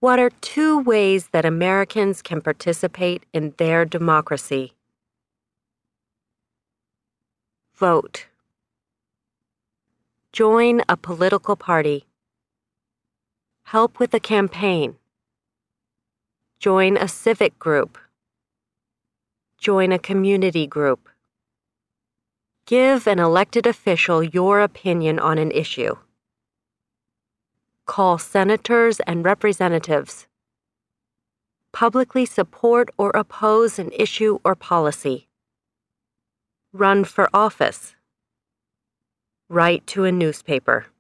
What are 2 ways that Americans can participate in their democracy? Vote. Join a political party. Help with a campaign. Join a civic group. Join a community group. Give an elected official your opinion on an issue. Call senators and representatives. Publicly support or oppose an issue or policy. Run for office. Write to a newspaper.